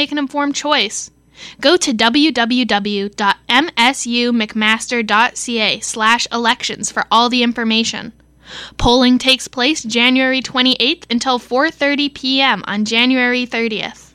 make an informed choice. Go to www.msumcmaster.ca/elections for all the information. Polling takes place January 28th until 4:30 p.m. on January 30th.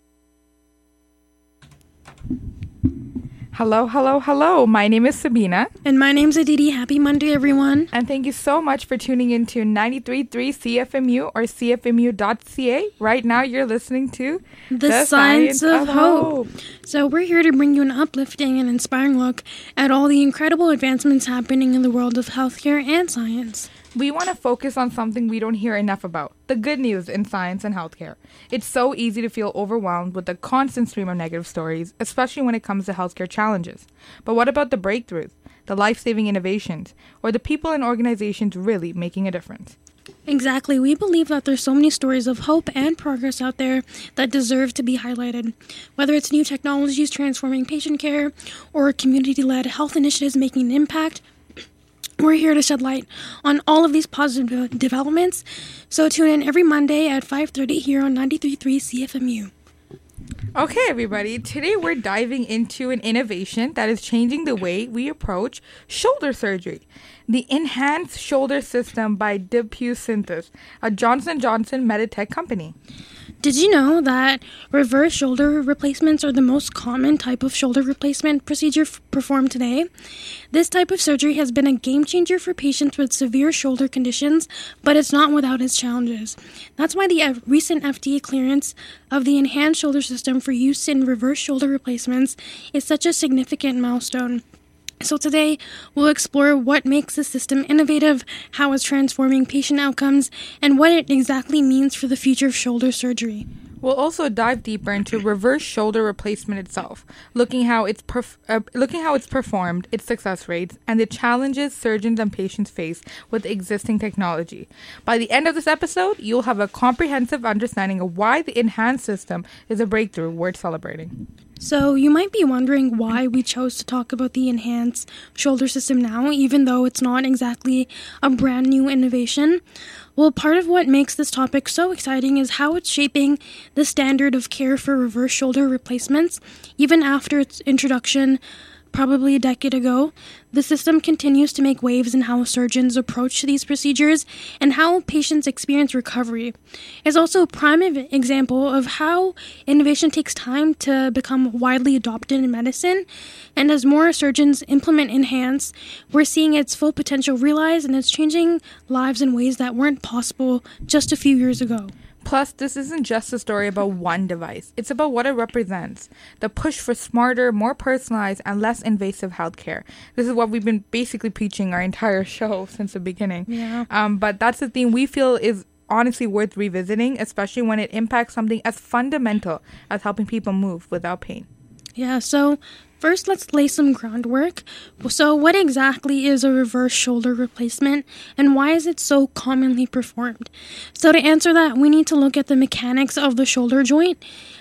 Hello, hello, hello. My name is Sabina. And my name's Aditi. Happy Monday, everyone. And thank you so much for tuning into 93.3 CFMU or CFMU.ca. Right now, you're listening to The Science of Hope. So we're here to bring you an uplifting and inspiring look at all the incredible advancements happening in the world of healthcare and science. We want to focus on something we don't hear enough about, the good news in science and healthcare. It's so easy to feel overwhelmed with the constant stream of negative stories, especially when it comes to healthcare challenges. But what about the breakthroughs, the life-saving innovations, or the people and organizations really making a difference? Exactly. We believe that there's so many stories of hope and progress out there that deserve to be highlighted. Whether it's new technologies transforming patient care or community-led health initiatives making an impact, we're here to shed light on all of these positive developments, so tune in every Monday at 5:30 here on 93.3 CFMU. Okay, everybody. Today we're diving into an innovation that is changing the way we approach shoulder surgery. The Enhanced Shoulder System by DePuy Synthes, a Johnson & Johnson Meditech company. Did you know that reverse shoulder replacements are the most common type of shoulder replacement procedure performed today? This type of surgery has been a game changer for patients with severe shoulder conditions, but it's not without its challenges. That's why the recent FDA clearance of the Enhanced Shoulder System for use in reverse shoulder replacements is such a significant milestone. So today, we'll explore what makes the system innovative, how it's transforming patient outcomes, and what it exactly means for the future of shoulder surgery. We'll also dive deeper into reverse shoulder replacement itself, looking how it's performed, its success rates, and the challenges surgeons and patients face with existing technology. By the end of this episode, you'll have a comprehensive understanding of why the enhanced system is a breakthrough worth celebrating. So you might be wondering why we chose to talk about the enhanced shoulder system now, even though it's not exactly a brand new innovation. Well, part of what makes this topic so exciting is how it's shaping the standard of care for reverse shoulder replacements. Even after its introduction probably a decade ago, the system continues to make waves in how surgeons approach these procedures and how patients experience recovery. It's also a prime example of how innovation takes time to become widely adopted in medicine, and as more surgeons implement Enhance, we're seeing its full potential realized, and it's changing lives in ways that weren't possible just a few years ago. Plus, this isn't just a story about one device. It's about what it represents. The push for smarter, more personalized, and less invasive healthcare. This is what we've been basically preaching our entire show since the beginning. Yeah. But that's the theme we feel is honestly worth revisiting, especially when it impacts something as fundamental as helping people move without pain. Yeah, so first let's lay some groundwork. So what exactly is a reverse shoulder replacement, and why is it so commonly performed? So to answer that, we need to look at the mechanics of the shoulder joint.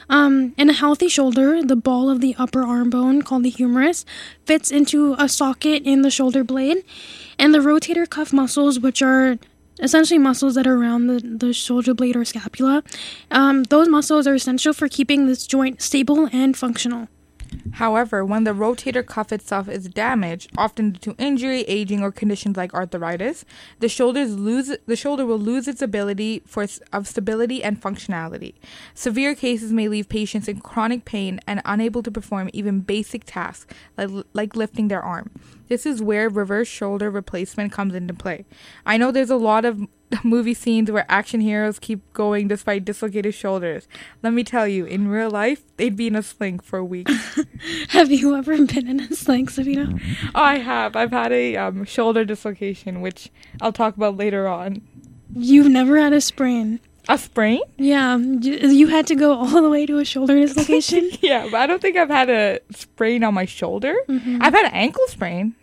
In a healthy shoulder, the ball of the upper arm bone, called the humerus, fits into a socket in the shoulder blade, and the rotator cuff muscles, which are essentially muscles that are around the shoulder blade or scapula, those muscles are essential for keeping this joint stable and functional. However, when the rotator cuff itself is damaged, often due to injury, aging, or conditions like arthritis, the shoulder will lose its ability of stability and functionality. Severe cases may leave patients in chronic pain and unable to perform even basic tasks like lifting their arm. This is where reverse shoulder replacement comes into play. I know there's a lot of movie scenes where action heroes keep going despite dislocated shoulders. Let me tell you, in real life, they'd be in a sling for a week. Have you ever been in a sling, Sabina? Oh, I have. I've had a shoulder dislocation, which I'll talk about later on. You've never had a sprain? A sprain? Yeah. You had to go all the way to a shoulder dislocation? Yeah, but I don't think I've had a sprain on my shoulder. Mm-hmm. I've had an ankle sprain.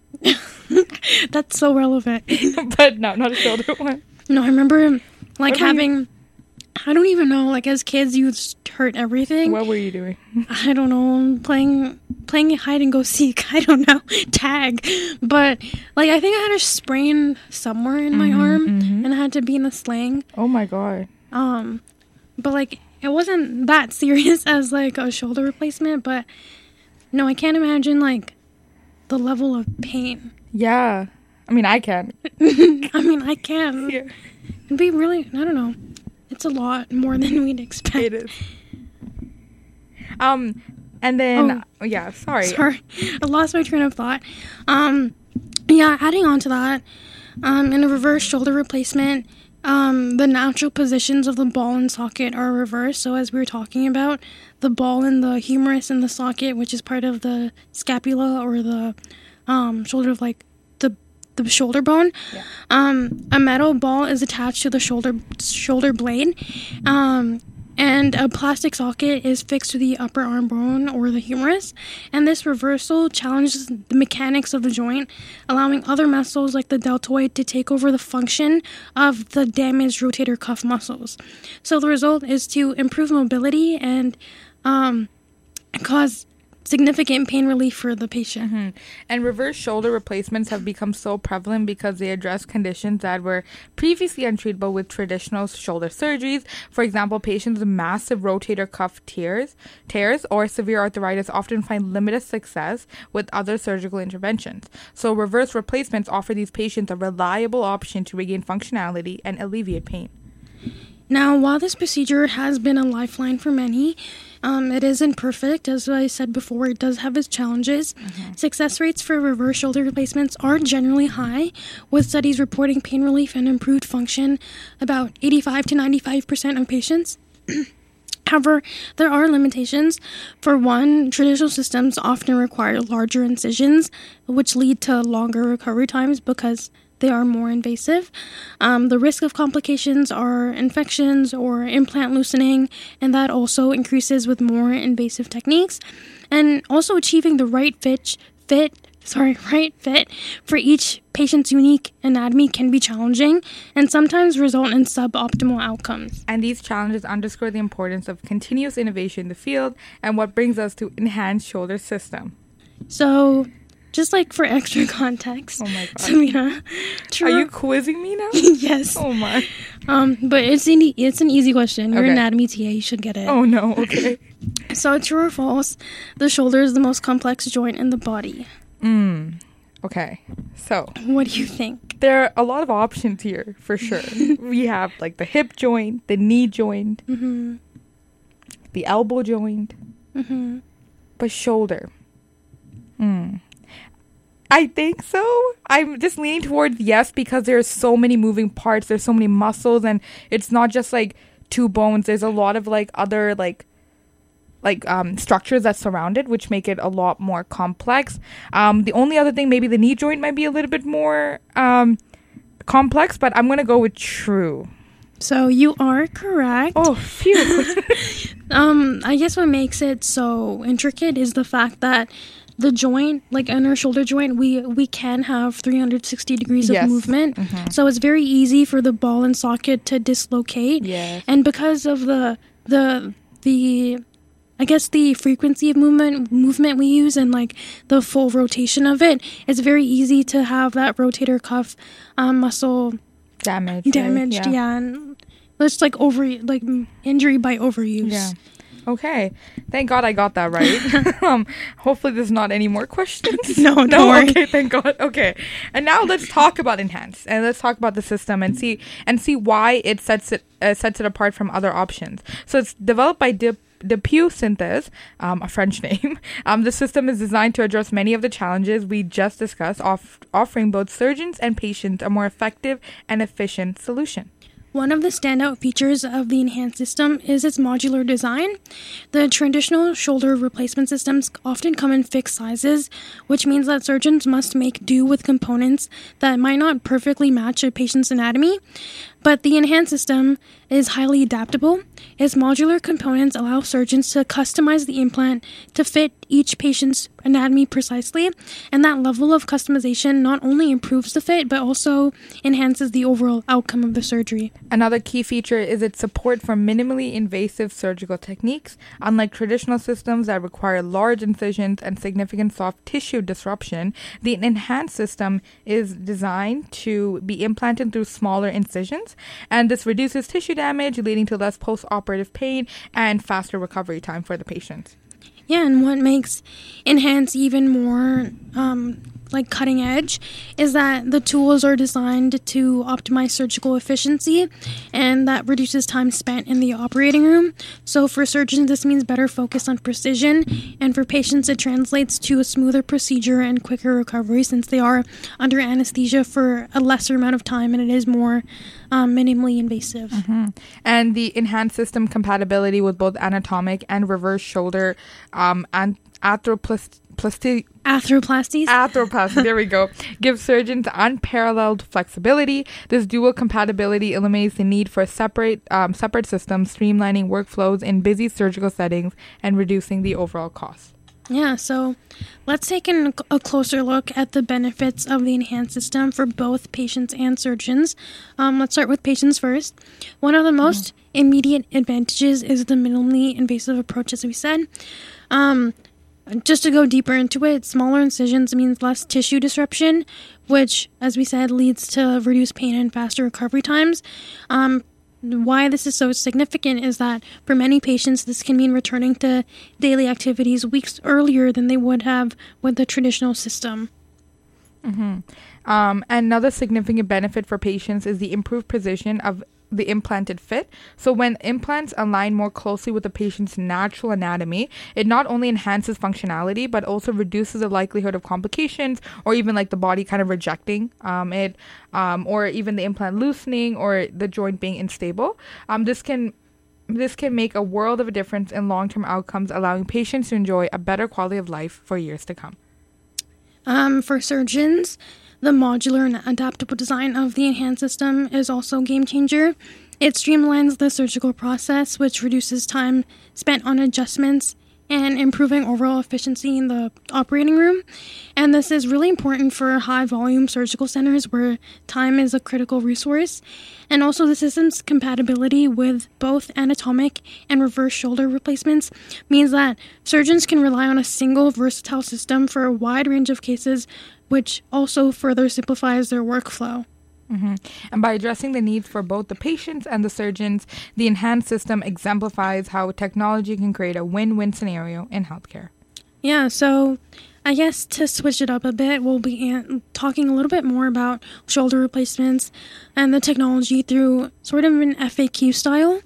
That's so relevant. But no, not a shoulder one. No, I remember having... I don't even know, as kids, you would hurt everything. What were you doing? I don't know, playing hide and go seek. I don't know, tag. But, I think I had a sprain somewhere in my arm, and I had to be in a sling. Oh my God. But, it wasn't that serious as like a shoulder replacement, but no, I can't imagine like the level of pain. Yeah. I mean, I can. I mean, I can. Yeah. It'd be really, I don't know. It's a lot more than we'd expect. It is. And then, yeah, sorry. Sorry, I lost my train of thought. Yeah, adding on to that, in a reverse shoulder replacement, the natural positions of the ball and socket are reversed. So as we were talking about, the ball and the humerus in the socket, which is part of the scapula or the shoulder of like the shoulder bone. Yeah. A metal ball is attached to the shoulder blade. And a plastic socket is fixed to the upper arm bone or the humerus. And this reversal challenges the mechanics of the joint, allowing other muscles like the deltoid to take over the function of the damaged rotator cuff muscles. So the result is to improve mobility and cause significant pain relief for the patient. Mm-hmm. And reverse shoulder replacements have become so prevalent because they address conditions that were previously untreatable with traditional shoulder surgeries. For example, patients with massive rotator cuff tears or severe arthritis often find limited success with other surgical interventions. So reverse replacements offer these patients a reliable option to regain functionality and alleviate pain. Now, while this procedure has been a lifeline for many, it isn't perfect. As I said before, it does have its challenges. Mm-hmm. Success rates for reverse shoulder replacements are generally high, with studies reporting pain relief and improved function about 85 to 95% of patients. However, there are limitations. For one, traditional systems often require larger incisions, which lead to longer recovery times because they are more invasive. The risk of complications are infections or implant loosening, and that also increases with more invasive techniques. And also achieving the right fit for each patient's unique anatomy can be challenging and sometimes result in suboptimal outcomes. And these challenges underscore the importance of continuous innovation in the field and what brings us to enhanced shoulder system. So, just like for extra context, oh my God, Samina, are you quizzing me now? Yes. Oh my. But it's an easy question. You're an anatomy TA, you should get it. Oh no. Okay. So, true or false? The shoulder is the most complex joint in the body. Okay. So, what do you think? There are a lot of options here for sure. We have like the hip joint, the knee joint, mm-hmm. the elbow joint, mm-hmm. but shoulder. I think so. I'm just leaning towards yes because there's so many moving parts. There's so many muscles, and it's not just like two bones. There's a lot of like other structures that surround it, which make it a lot more complex. The only other thing, maybe the knee joint might be a little bit more complex, but I'm gonna go with true. So you are correct. Oh, phew. I guess what makes it so intricate is the fact that the joint, like in our shoulder joint, we can have 360 degrees of movement. Mm-hmm. So it's very easy for the ball and socket to dislocate. Yes. And because of the I guess the frequency of movement we use and like the full rotation of it, it's very easy to have that rotator cuff muscle damaged. Right? Yeah. And it's like injury by overuse. Yeah. Okay. Thank God I got that right. Hopefully there's not any more questions. No, don't worry. Okay, thank God. Okay. And now let's talk about Enhance, and let's talk about the system and see why it sets it apart from other options. So it's developed by DePuy Synthes, a French name. The system is designed to address many of the challenges we just discussed, offering both surgeons and patients a more effective and efficient solution. One of the standout features of the Enhance system is its modular design. The traditional shoulder replacement systems often come in fixed sizes, which means that surgeons must make do with components that might not perfectly match a patient's anatomy. But the Enhance system is highly adaptable. Its modular components allow surgeons to customize the implant to fit each patient's anatomy precisely, and that level of customization not only improves the fit, but also enhances the overall outcome of the surgery. Another key feature is its support for minimally invasive surgical techniques. Unlike traditional systems that require large incisions and significant soft tissue disruption, the Enhance system is designed to be implanted through smaller incisions, loss. And this reduces tissue damage, leading to less post-operative pain and faster recovery time for the patient. Yeah, and what makes Enhance even more cutting edge is that the tools are designed to optimize surgical efficiency, and that reduces time spent in the operating room. So for surgeons, this means better focus on precision, and for patients, it translates to a smoother procedure and quicker recovery since they are under anesthesia for a lesser amount of time and it is more minimally invasive. And the Enhance system compatibility with both anatomic and reverse shoulder and arthroplasty, there we go, gives surgeons unparalleled flexibility. This dual compatibility eliminates the need for separate systems, streamlining workflows in busy surgical settings and reducing the overall cost. Yeah, so let's take a closer look at the benefits of the Enhance system for both patients and surgeons. Let's start with patients first. One of the most immediate advantages is the minimally invasive approach, as we said. Just to go deeper into it, smaller incisions means less tissue disruption, which, as we said, leads to reduced pain and faster recovery times. Why this is so significant is that for many patients, this can mean returning to daily activities weeks earlier than they would have with the traditional system. Another significant benefit for patients is the improved precision of the implanted fit. So when implants align more closely with the patient's natural anatomy, it not only enhances functionality, but also reduces the likelihood of complications or even like the body kind of rejecting it, or even the implant loosening or the joint being unstable. This can make a world of a difference in long-term outcomes, allowing patients to enjoy a better quality of life for years to come. For surgeons, the modular and adaptable design of the Enhance system is also a game changer. It streamlines the surgical process, which reduces time spent on adjustments and improving overall efficiency in the operating room. And this is really important for high-volume surgical centers where time is a critical resource. And also the system's compatibility with both anatomic and reverse shoulder replacements means that surgeons can rely on a single versatile system for a wide range of cases, which also further simplifies their workflow. And by addressing the needs for both the patients and the surgeons, the Enhance system exemplifies how technology can create a win-win scenario in healthcare. Yeah, so I guess to switch it up a bit, we'll be talking a little bit more about shoulder replacements and the technology through sort of an FAQ style.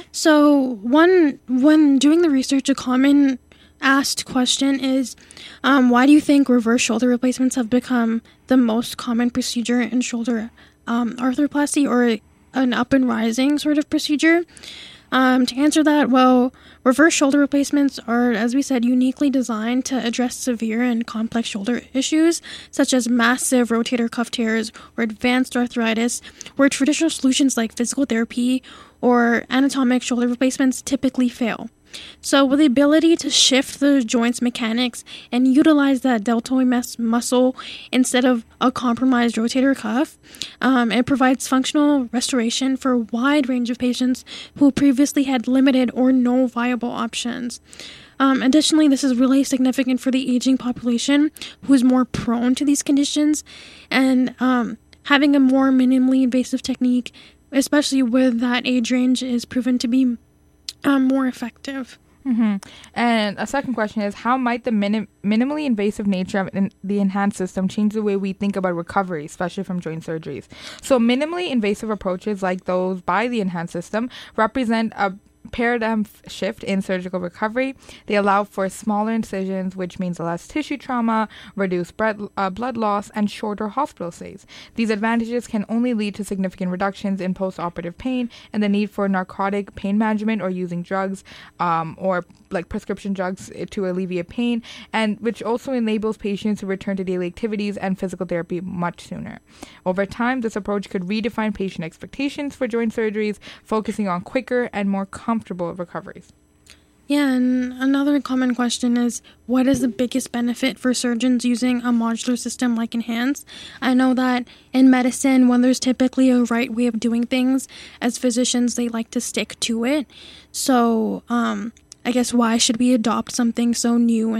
So when doing the research, a common asked question is, why do you think reverse shoulder replacements have become the most common procedure in shoulder arthroplasty, or an up and rising sort of procedure? To answer that, well, reverse shoulder replacements are, as we said, uniquely designed to address severe and complex shoulder issues, such as massive rotator cuff tears or advanced arthritis, where traditional solutions like physical therapy or anatomic shoulder replacements typically fail. So with the ability to shift the joint's mechanics and utilize that deltoid muscle instead of a compromised rotator cuff, it provides functional restoration for a wide range of patients who previously had limited or no viable options. Additionally, this is really significant for the aging population who is more prone to these conditions, and having a more minimally invasive technique, especially with that age range, is proven to be more effective. And a second question is, how might the minimally invasive nature of the Enhance system change the way we think about recovery, especially from joint surgeries? So minimally invasive approaches like those by the Enhance system represent a paradigm shift in surgical recovery. They allow for smaller incisions, which means less tissue trauma, reduced blood loss, and shorter hospital stays. These advantages can only lead to significant reductions in post-operative pain and the need for narcotic pain management or using drugs or like prescription drugs to alleviate pain, and which also enables patients to return to daily activities and physical therapy much sooner. Over time, this approach could redefine patient expectations for joint surgeries, focusing on quicker and more comfortable recoveries. Yeah, and another common question is, what is the biggest benefit for surgeons using a modular system like Enhance? I know that in medicine, when there's typically a right way of doing things, as physicians, they like to stick to it. So, I guess why should we adopt something so new and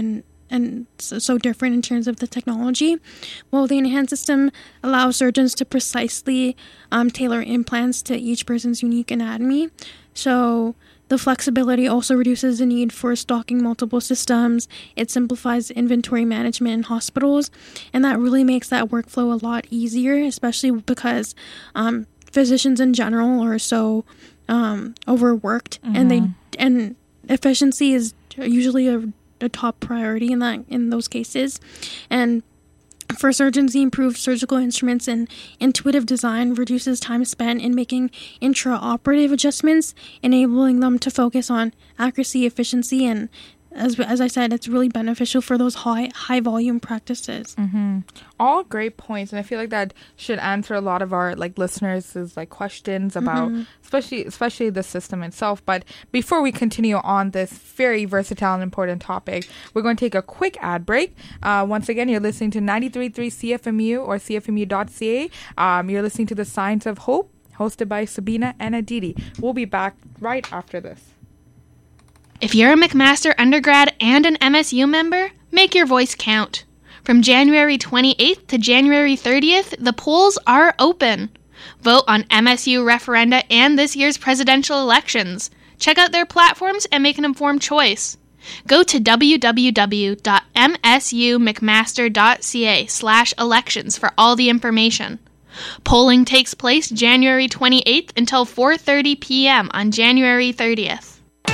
so different in terms of the technology. Well, the enhanced system allows surgeons to precisely tailor implants to each person's unique anatomy. So the flexibility also reduces the need for stocking multiple systems. It simplifies inventory management in hospitals, and that really makes that workflow a lot easier, especially because physicians in general are so overworked, and efficiency is usually a top priority in those cases. And for surgeons, the improved surgical instruments and intuitive design reduces time spent in making intraoperative adjustments, enabling them to focus on accuracy, efficiency, and as I said, it's really beneficial for those high volume practices. All great points, and I feel like that should answer a lot of our listeners' questions about especially the system itself. But before we continue on this very versatile and important topic, we're going to take a quick ad break. Once again, you're listening to 93.3 CFMU or CFMU.ca. You're listening to The Science of Hope, hosted by Sabina and Aditi. We'll be back right after this. If you're a McMaster undergrad and an MSU member, make your voice count. From January 28th to January 30th, the polls are open. Vote on MSU referenda and this year's presidential elections. Check out their platforms and make an informed choice. Go to www.msumcmaster.ca/elections for all the information. Polling takes place January 28th until 4:30 p.m. on January 30th.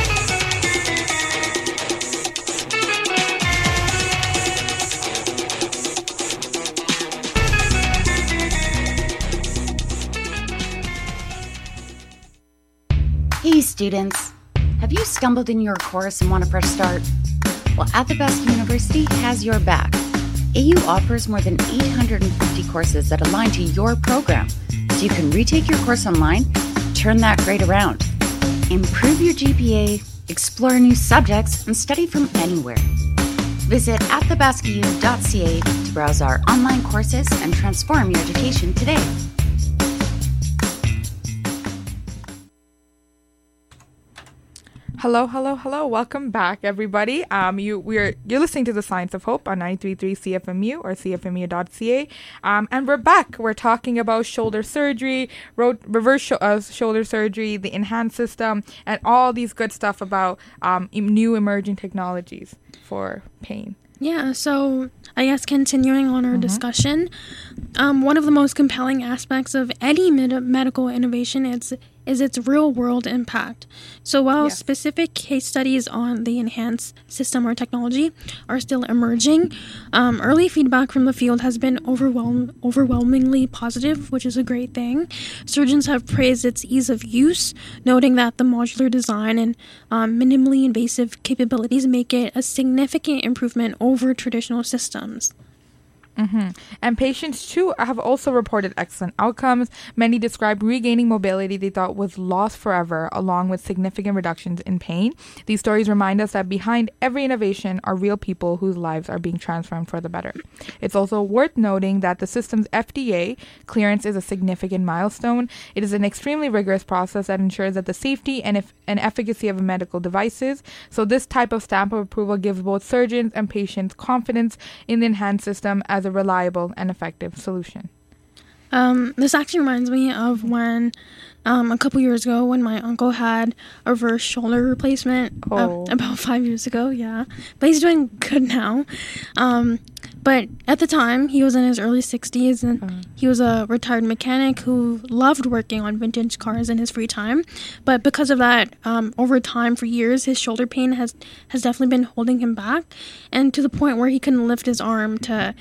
Hey students, have you stumbled in your course and want a fresh start? Well, Athabasca University has your back. AU offers more than 850 courses that align to your program, so you can retake your course online, turn that grade around, improve your GPA, explore new subjects, and study from anywhere. Visit athabascau.ca to browse our online courses and transform your education today. Hello. Welcome back, everybody. You're listening to The Science of Hope on 93.3 CFMU or CFMU.ca. And we're back. We're talking about shoulder surgery, reverse shoulder surgery, the enhanced system, and all these good stuff about new emerging technologies for pain. Yeah, so I guess continuing on our discussion, one of the most compelling aspects of any medical innovation is its real-world impact. So while specific case studies on the enhanced system or technology are still emerging, early feedback from the field has been overwhelmingly positive, which is a great thing. Surgeons have praised its ease of use, noting that the modular design and minimally invasive capabilities make it a significant improvement over traditional systems. And patients, too, have also reported excellent outcomes. Many described regaining mobility they thought was lost forever, along with significant reductions in pain. These stories remind us that behind every innovation are real people whose lives are being transformed for the better. It's also worth noting that the system's FDA clearance is a significant milestone. It is an extremely rigorous process that ensures that the safety and efficacy of medical devices. So this type of stamp of approval gives both surgeons and patients confidence in the enhanced system as a reliable and effective solution. This actually reminds me of when a couple years ago when my uncle had a reverse shoulder replacement about 5 years ago, but he's doing good now. But at the time, he was in his early 60s, and he was a retired mechanic who loved working on vintage cars in his free time. But because of that, over time, for years, his shoulder pain has definitely been holding him back, and to the point where he couldn't lift his arm to,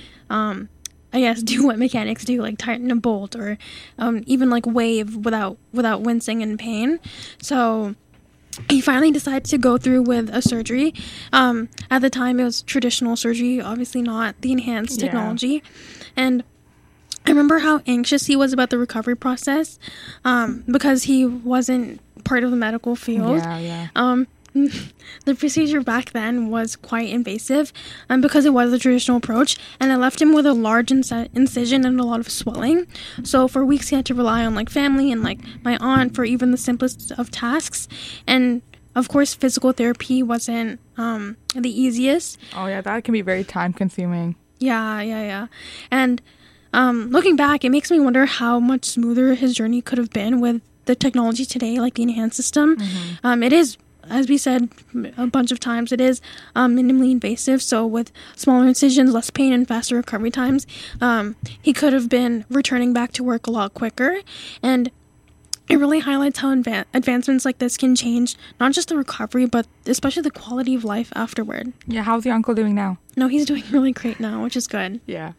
do what mechanics do, like tighten a bolt or even like wave without wincing in pain. So he finally decided to go through with a surgery. At the time, it was traditional surgery, obviously not the enhanced technology. And I remember how anxious he was about the recovery process because he wasn't part of the medical field. The procedure back then was quite invasive because it was a traditional approach, and it left him with a large incision and a lot of swelling. So for weeks he had to rely on family and my aunt for even the simplest of tasks. And of course, physical therapy wasn't the easiest. Oh, yeah, that can be very time consuming. Yeah. And looking back, it makes me wonder how much smoother his journey could have been with the technology today, like the enhanced system. It is, as we said a bunch of times, it is minimally invasive. So with smaller incisions, less pain, and faster recovery times, he could have been returning back to work a lot quicker. And it really highlights how advancements like this can change not just the recovery, but especially the quality of life afterward. Yeah, how's your uncle doing now? No, he's doing really great now, which is good. Yeah.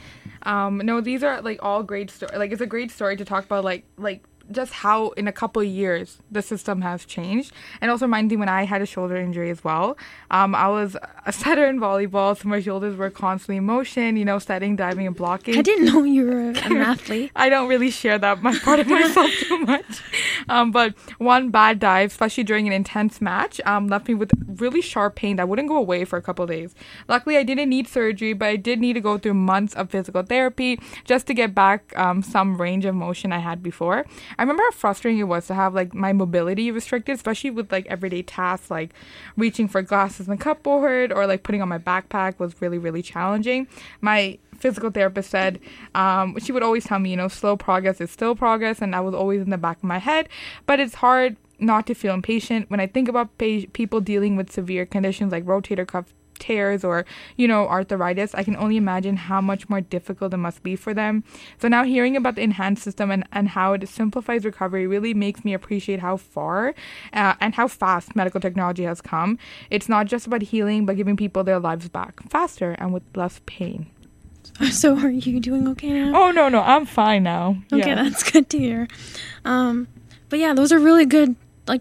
No, these are like all great stories. Like, it's a great story to talk about, like just how in a couple of years the system has changed. And also reminds me when I had a shoulder injury as well. I was a setter in volleyball, so my shoulders were constantly in motion, setting, diving, and blocking. I didn't know you were an athlete. I don't really share that part of myself too much. But one bad dive, especially during an intense match, left me with really sharp pain that wouldn't go away for a couple of days. Luckily, I didn't need surgery, but I did need to go through months of physical therapy just to get back some range of motion I had before. I remember how frustrating it was to have like my mobility restricted, especially with like everyday tasks like reaching for glasses in the cupboard or like putting on my backpack was really, really challenging. My physical therapist said she would always tell me, slow progress is still progress, and that was always in the back of my head. But it's hard not to feel impatient when I think about people dealing with severe conditions like rotator cuff tears or arthritis. I can only imagine how much more difficult it must be for them. So now hearing about the enhanced system and how it simplifies recovery really makes me appreciate how far and how fast medical technology has come. It's not just about healing, but giving people their lives back faster and with less pain. So are you doing okay now? Oh, no, I'm fine now. Okay, that's good to hear. But yeah, those are really good,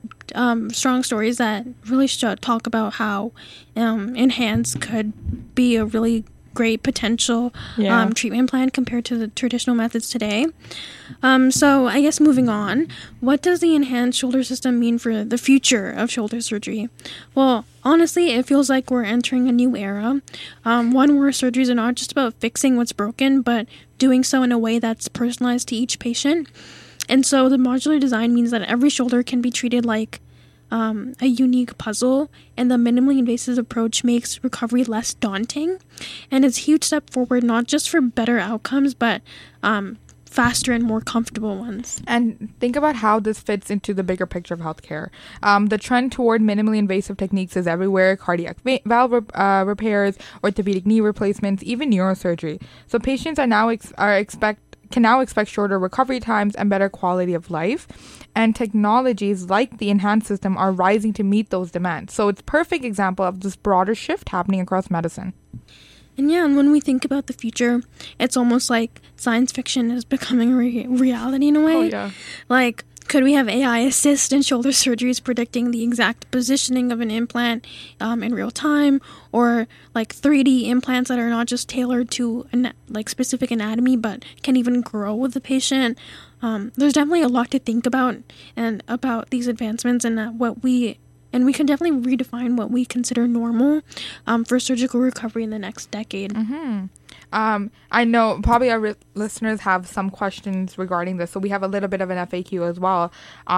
strong stories that really talk about how enhanced could be a really great potential treatment plan compared to the traditional methods today. So I guess moving on, what does the enhanced shoulder system mean for the future of shoulder surgery? Well, honestly, it feels like we're entering a new era, one where surgeries are not just about fixing what's broken, but doing so in a way that's personalized to each patient. And so the modular design means that every shoulder can be treated like a unique puzzle, and the minimally invasive approach makes recovery less daunting. And it's a huge step forward, not just for better outcomes, but faster and more comfortable ones. And think about how this fits into the bigger picture of healthcare. The trend toward minimally invasive techniques is everywhere: cardiac valve repairs, orthopedic knee replacements, even neurosurgery. So patients are now can now expect shorter recovery times and better quality of life. And technologies like the enhanced system are rising to meet those demands. So it's a perfect example of this broader shift happening across medicine. And when we think about the future, it's almost like science fiction is becoming reality in a way. Oh, yeah. Like, could we have AI assist in shoulder surgeries predicting the exact positioning of an implant in real time? Or like 3D implants that are not just tailored to specific anatomy, but can even grow with the patient? There's definitely a lot to think about and about these advancements, and we can definitely redefine what we consider normal for surgical recovery in the next decade. Mm-hmm. I know probably our listeners have some questions regarding this, so we have a little bit of an FAQ as well.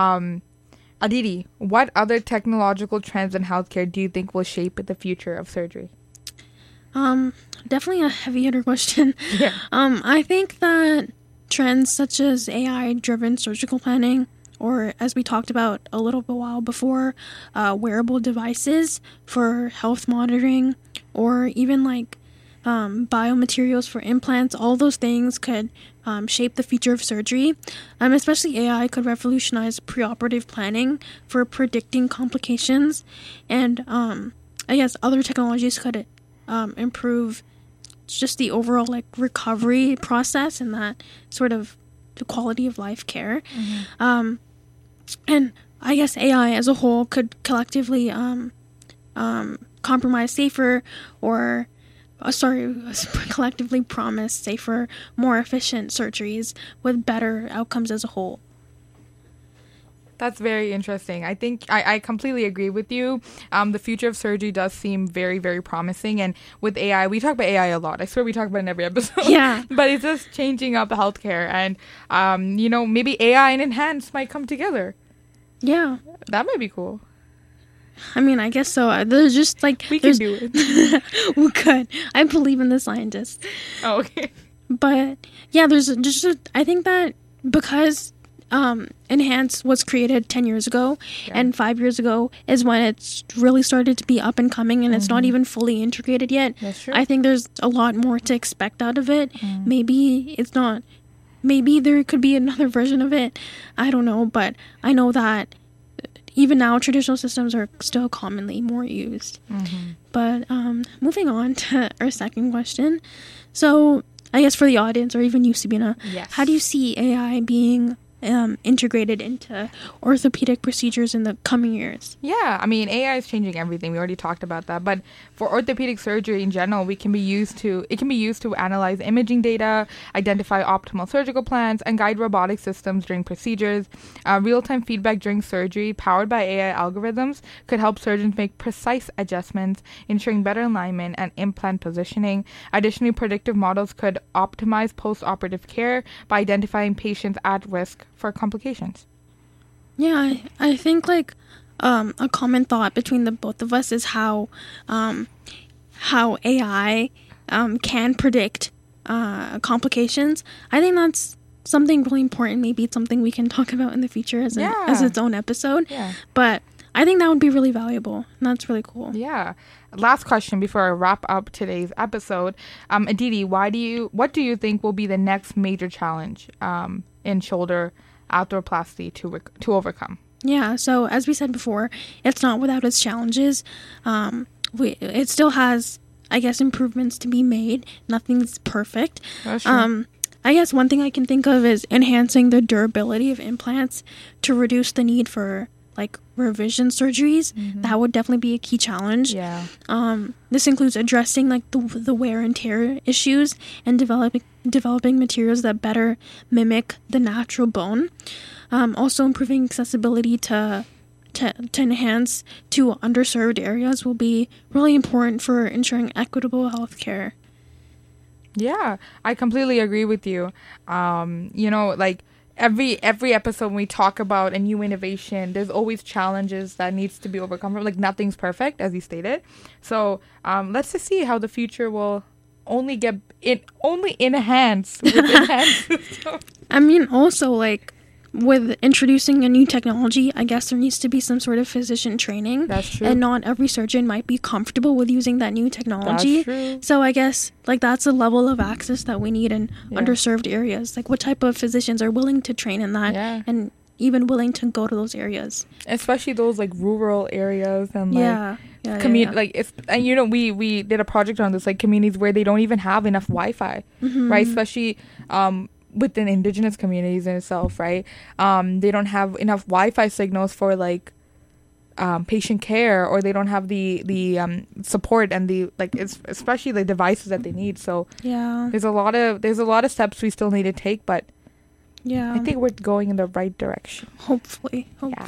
Aditi, what other technological trends in healthcare do you think will shape the future of surgery? Definitely a heavy hitter question. Yeah. I think that trends such as AI-driven surgical planning, or as we talked about a little while before, wearable devices for health monitoring, or even biomaterials for implants, all those things could shape the future of surgery. Especially AI could revolutionize preoperative planning for predicting complications, and I guess other technologies could improve just the overall recovery process and that sort of the quality of life care. Mm-hmm. And I guess AI as a whole could collectively compromise safer or collectively promise safer, more efficient surgeries with better outcomes as a whole. That's very interesting. I think I completely agree with you. The future of surgery does seem very, very promising. And with AI, we talk about AI a lot. I swear we talk about it in every episode. Yeah. But it's just changing up healthcare. And, maybe AI and enhanced might come together. Yeah. That might be cool. I mean, I guess so. There's just like We can do it. we could. I believe in the scientists. Oh, okay. But yeah, there's just I think that because Enhance was created 10 years ago, and 5 years ago is when it's really started to be up and coming, and it's not even fully integrated yet. That's true. I think there's a lot more to expect out of it. Maybe it's not. Maybe there could be another version of it. I don't know, but I know that even now traditional systems are still commonly more used. But moving on to our second question. So I guess for the audience, or even you, Sabina, Yes. how do you see AI being integrated into orthopedic procedures in the coming years? Yeah, I mean, AI is changing everything. We already talked about that. But for orthopedic surgery in general, it can be used to analyze imaging data, identify optimal surgical plans, and guide robotic systems during procedures. Real-time feedback during surgery, powered by AI algorithms, could help surgeons make precise adjustments, ensuring better alignment and implant positioning. Additionally, predictive models could optimize post-operative care by identifying patients at risk for complications. Yeah, I think like a common thought between the both of us is how AI can predict complications. I think that's something really important. Maybe it's something we can talk about in the future as its own episode. Yeah. But I think that would be really valuable. And that's really cool. Yeah. Last question before I wrap up today's episode. Aditi, what do you think will be the next major challenge in shoulder arthroplasty to overcome? Yeah, so as we said before, it's not without its challenges. It still has, I guess, improvements to be made. Nothing's perfect. That's true. I guess one thing I can think of is enhancing the durability of implants to reduce the need for like revision surgeries. That would definitely be a key challenge. Yeah. This includes addressing like the wear and tear issues and developing materials that better mimic the natural bone. Also improving accessibility to enhance to underserved areas will be really important for ensuring equitable healthcare. Yeah, I completely agree with you. Like every episode when we talk about a new innovation, there's always challenges that needs to be overcome. Like nothing's perfect, as you stated. So let's just see how the future will only enhance with enhanced systems. I mean, also like with introducing a new technology, I guess there needs to be some sort of physician training. That's true. And not every surgeon might be comfortable with using that new technology. That's true. So I guess like that's a level of access that we need in underserved areas. Like what type of physicians are willing to train in that and even willing to go to those areas. Especially those like rural areas and like Yeah. We did a project on this, like communities where they don't even have enough Wi-Fi, right? Especially within indigenous communities in itself, right? They don't have enough Wi-Fi signals for like patient care, or they don't have the support and especially the devices that they need. So there's a lot of steps we still need to take, but I think we're going in the right direction. Hopefully.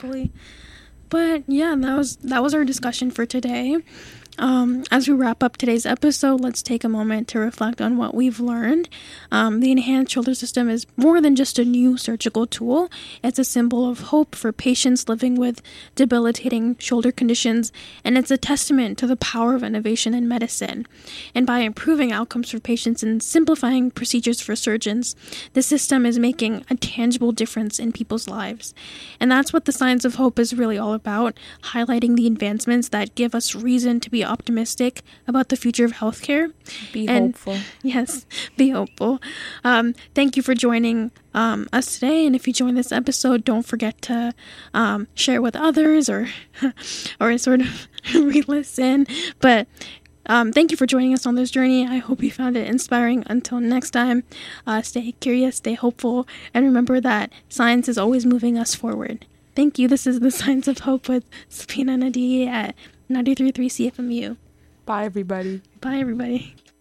But yeah, that was our discussion for today. As we wrap up today's episode, let's take a moment to reflect on what we've learned. The Enhanced Shoulder System is more than just a new surgical tool. It's a symbol of hope for patients living with debilitating shoulder conditions, and it's a testament to the power of innovation in medicine. And by improving outcomes for patients and simplifying procedures for surgeons, the system is making a tangible difference in people's lives. And that's what the Signs of Hope is really all about, highlighting the advancements that give us reason to be optimistic about the future of healthcare. Be hopeful. Yes, be hopeful. Thank you for joining us today. And if you joined this episode, don't forget to share with others or sort of re-listen. But thank you for joining us on this journey. I hope you found it inspiring. Until next time, stay curious, stay hopeful, and remember that science is always moving us forward. Thank you. This is the Signs of Hope with Sabina and Aditi at 93.3 CFMU. Bye, everybody. Bye, everybody.